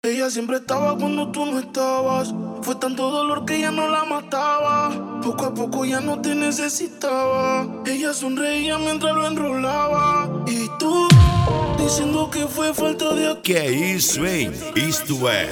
Ella siempre estaba cuando tú no estabas. Fue tanto dolor que ya no la mataba. Poco a poco ya no te necesitaba. Ella sonreía mientras lo enrolaba. E tu dizendo que foi falta de... Que é isso, hein? Isto é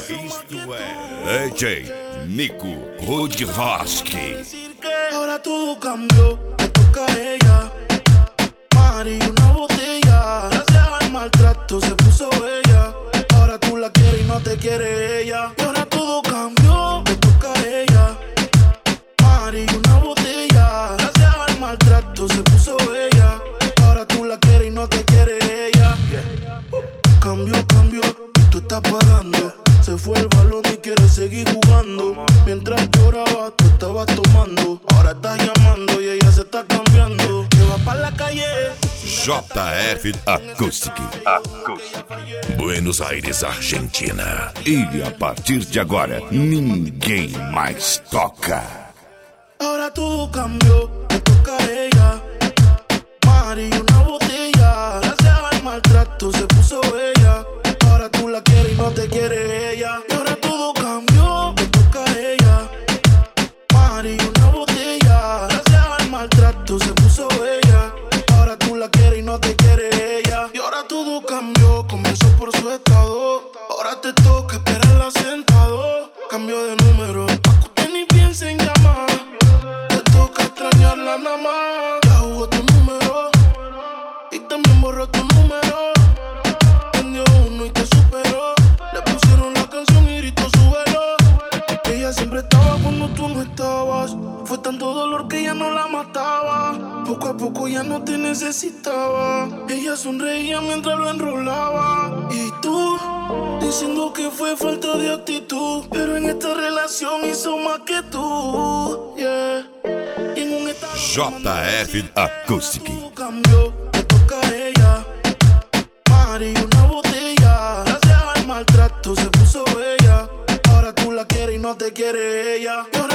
DJ Nico Rudroski. Ahora todo cambió, me toca a ella. Mari, una botella. Gracias al maltrato se puso bella. Ahora tú la quieres y no te quiere ella. Y ahora todo cambió, me toca a ella. Mari, una botella. Gracias al maltrato se puso bella. Ahora tú la quieres y no te quiere ella. Cambió, y tú estás pagando. Se fue el balón y quiere seguir jugando. Mientras lloraba, tú estabas tomando. Ahora estás llamando y ella se está cambiando. Que va para la calle. JF Acoustic. Buenos Aires, Argentina. E a partir de agora, ninguém mais toca. Ahora todo cambió, me toca a ella. Mari, una botella. Gracias al maltrato se puso bella. Ahora tú la quieres y no te quiere ella. Y ahora todo cambió, me toca a ella. Mari, una botella. Gracias al maltrato se puso bella. Ahora tú la quieres y no te quiere ella. Y ahora todo cambió, comenzó por su estado. Ahora te toca esperarla sentado. Cambio de número, pa' que usted ni piense en llamar. Te toca extrañarla nada más. Ya jugó tu número y también borró tu número. Prendió uno y te superó. Le pusieron la canción y gritó súbelo. Ella siempre estaba cuando tú no estabas. Fue tanto dolor que ya no la mataba. Poco a poco ya no te necesitaba. Ella sonreía mientras lo enrolaba. Y tú diciendo que fue falta de actitud. Pero en esta relación hizo más que tú, yeah. Y en un estado JF Acoustic. todo cambió, me toca a ella. Mari, una botella. Gracias al maltrato se puso bella. Ahora tú la quieres y no te quiere ella.